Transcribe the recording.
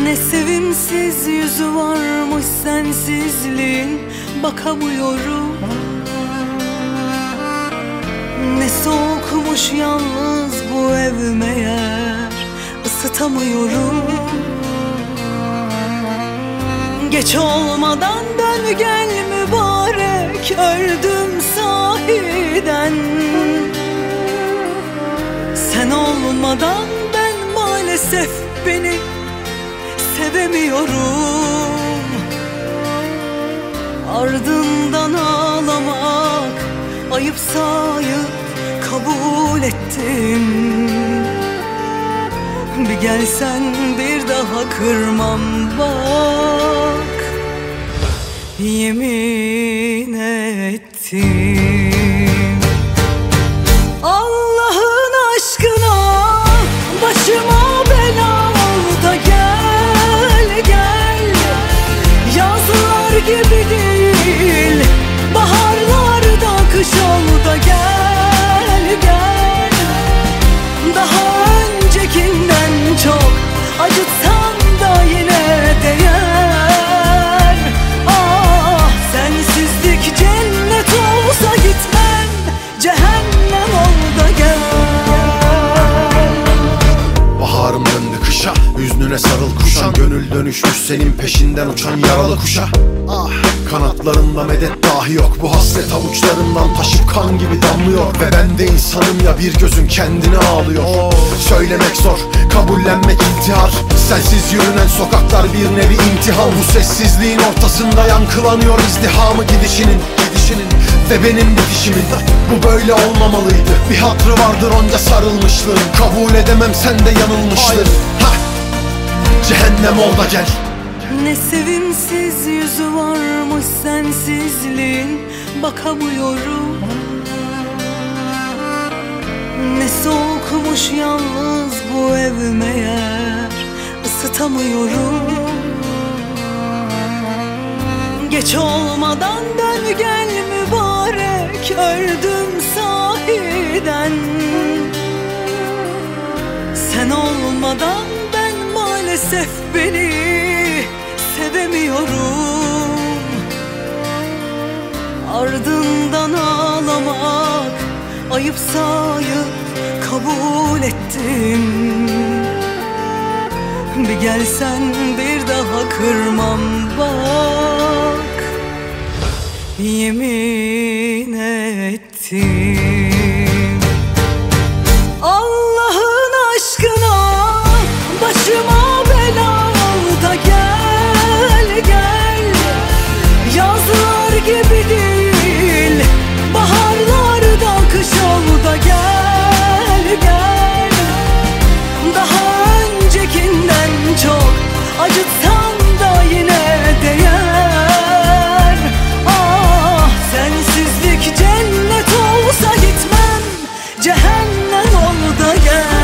Ne sevimsiz yüzü varmış sensizliğin, bakamıyorum. Ne soğukmuş yalnız bu ev meğer, ısıtamıyorum. Geç olmadan dön gel mübarek, öldüm sahiden. Sen olmadan ben maalesef beni sevemiyorum. Ardından ağlamak ayıp sayıp kabul ettim. Bir gelsen bir daha kırmam bak, yemin ettim. Allah'ın aşkına başıma bela ol da gel gel. Yazlar gibi değil, baharlarda kış ol da gel gel. Daha öncekinden çok acıtsan da yine değer. Ah, sensizlik cennet olsa gitmem, cehennem ol da gel. Baharım döndü kışa, hüznüne sarıl kuşan. Gönül dönüşmüş senin peşinden uçan yaralı kuşa. Ah, kanatlarında medet dahi yok. Bu hasret avuçlarından taşıp kan gibi damlıyor. Ve ben de insanım ya, bir gözün kendine ağlıyor. Söylemek zor, kabullenmek intihar. Sensiz yürünen sokaklar bir nevi imtihan. Bu sessizliğin ortasında yankılanıyor izdihamı gidişinin ve benim bitişimin. Bu böyle olmamalıydı. Bir hatrı vardır onca sarılmışlığın. Kabul edemem, sen de yanılmıştın. Cehennem ol da gel. Ne sevimsiz yüzü varmış sensizliğin, bakamıyorum. Ne soğukmuş yalnız bu ev meğer, ısıtamıyorum. Geç olmadan dön gel mübarek, öldüm sahiden. Sen olmadan ben maalesef beni sevemiyorum. Ardından ağlamak ayıp sayıp kabul ettim. Bir gelsen bir daha kırmam bak, yemin ettim. Allah'ın aşkına başıma bela ol da gel gel. Yazlar gibi değil, baharlarda kış ol da gel gel. Daha öncekinden çok acıtsan da yine değer. Ah, sensizlik cennet olsa gitmem, cehennem ol da gel.